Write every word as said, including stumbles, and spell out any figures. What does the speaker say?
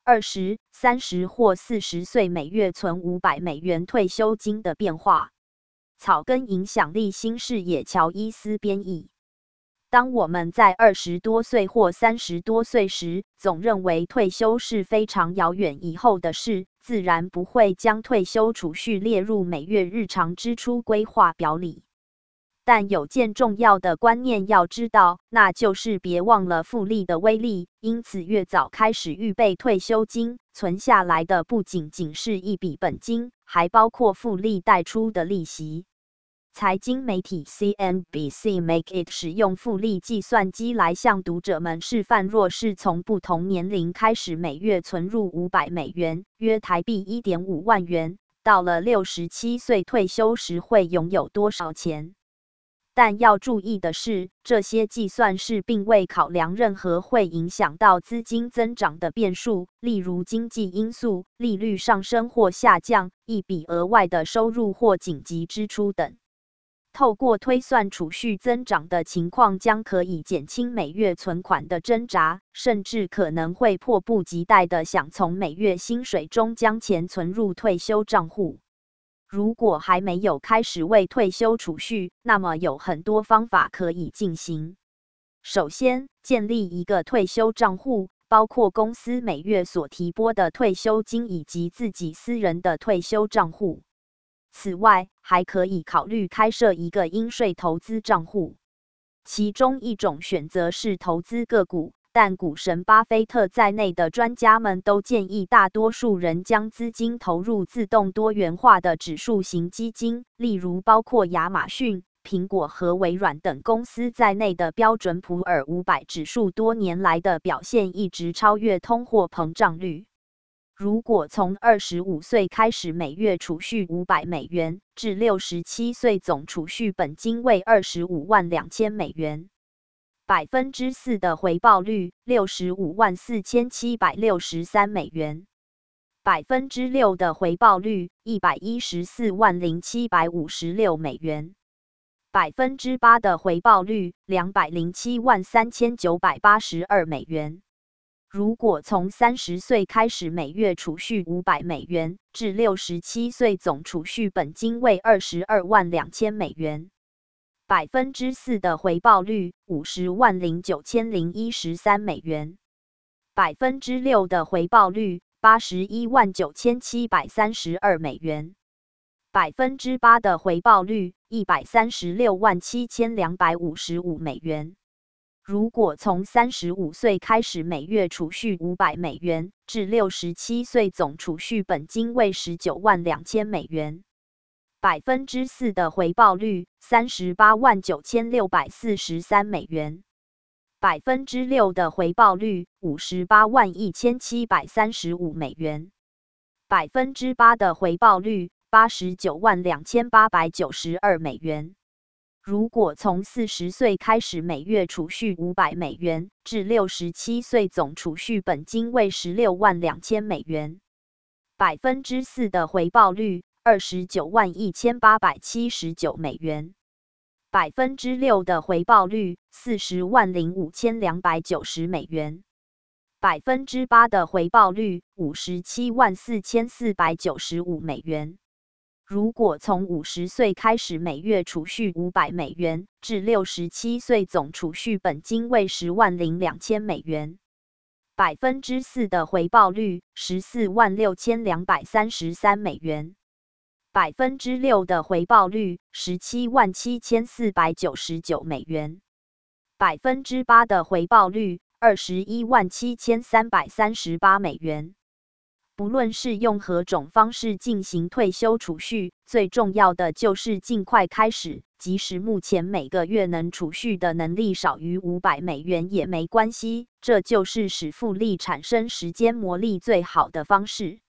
二十、三十或四十岁每月存五百美元退休金的变化。草根影响力新视野乔伊斯编译。当我们在二十多岁或三十多岁时，总认为退休是非常遥远以后的事，自然不会将退休储蓄列入每月日常支出规划表里。但有件重要的观念要知道，那就是别忘了复利的威力。因此，越早开始预备退休金，存下来的不仅仅是一笔本金，还包括复利带出的利息。财经媒体 C N B C Make It 使用复利计算机来向读者们示范，若是从不同年龄开始每月存入五百美元，约台币 一点五万元，到了六十七岁退休时会拥有多少钱。但要注意的是，这些计算式并未考量任何会影响到资金增长的变数，例如经济因素、利率上升或下降、一笔额外的收入或紧急支出等。透过推算储蓄增长的情况，将可以减轻每月存款的挣扎，甚至可能会迫不及待地想从每月薪水中将钱存入退休账户。如果还没有开始为退休储蓄，那么有很多方法可以进行。首先，建立一个退休账户，包括公司每月所提拨的退休金以及自己私人的退休账户。此外，还可以考虑开设一个应税投资账户。其中一种选择是投资个股，但股神巴菲特在内的专家们都建议大多数人将资金投入自动多元化的指数型基金，例如包括亚马逊、苹果和微软等公司在内的标准普尔五百指数多年来的表现一直超越通货膨胀率。如果从二十五岁开始每月储蓄五百美元，至六十七岁总储蓄本金为二十五万两千美元，百分之四的回报率，六十五万四千七百六十三美元，百分之六的回报率，一百一十四万零七百五十六美元，百分之八的回报率，两百零七万三千九百八十二美元。如果从三十岁开始每月储蓄五百美元，至六十七岁总储蓄本金为二十二万两千美元，百分之四的回报率，五十万零九千零一十三美元，百分之六的回报率，八十一万九千七百三十二美元，百分之八的回报率，一百三十六万七千两百五十五美元。如果从三十五岁开始每月储蓄五百美元，至六十七岁总储蓄本金为十九万两千美元，百分之四的回报率，三十八万九千六百四十三美元，百分之六的回报率，五十八万一千七百三十五美元，百分之八的回报率，八十九万两千八百九十二美元。如果从四十岁开始每月储蓄五百美元，至六十七岁总储蓄本金为十六万两千美元，百分之四的回报率，二十九万一千八百七十九美元，百分之六的回报率，四十万零五千两百九十美元，百分之八的回报率，五十七万四千四百九十五美元。如果从五十岁开始每月储蓄五百美元，至六十七岁总储蓄本金为十万零两千美元，百分之四的回报率，十四万六千两百三十三美元，百分之六的回报率，十七万七千四百九十九美元，百分之八的回报率，二十一万七千三百三十八美元。不论是用何种方式进行退休储蓄，最重要的就是尽快开始，即使目前每个月能储蓄的能力少于五百美元也没关系，这就是使复利产生时间魔力最好的方式。